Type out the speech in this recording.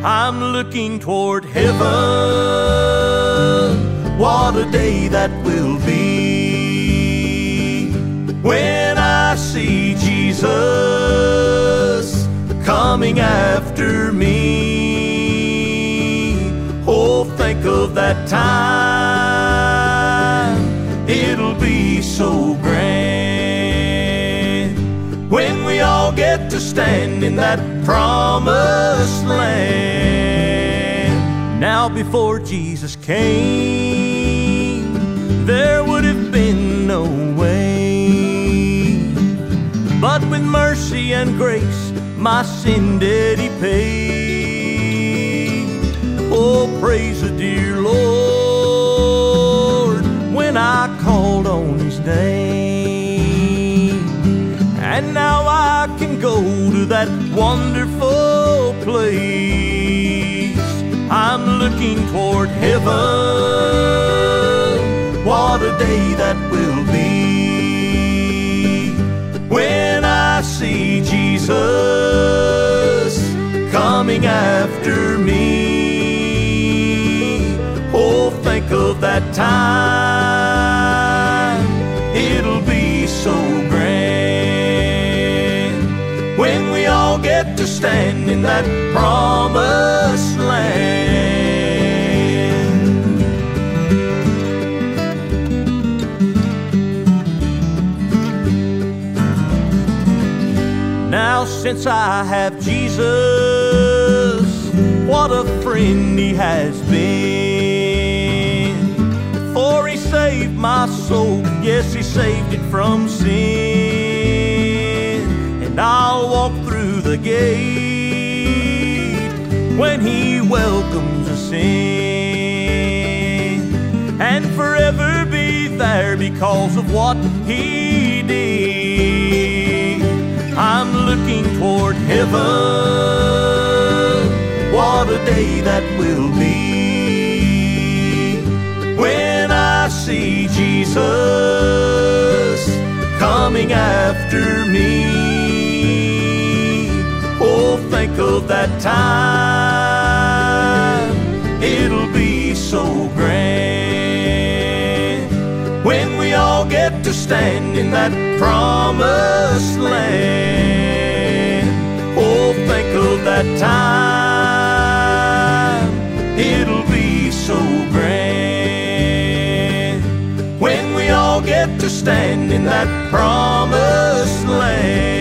I'm looking toward heaven. What a day that will be when I see Jesus coming after me. Oh, think of that time. It'll be so grand when we all get to stand in that promised land. Now before Jesus came, there would have been no way, but with mercy and grace my sin debt He paid. Oh, praise the dear Lord when I called on His name. And now I can go to that wonderful place. I'm looking toward heaven. What a day that will be when I see Jesus coming after me. Oh, think of that time. It'll be so grand when we all get to stand in that promised land. Now since I have Jesus, what a friend He has been. For He saved my soul, yes, He saved it from sin. And I'll walk through the gate when He welcomes us in, and forever be there because of what He did. I'm looking toward heaven. What a day that will be when I see Jesus coming after me. Oh, think of that time. It'll be so grand when we all get to stand in that promised land. Oh, think of that time. It'll be so grand when we all get to stand in that promised land.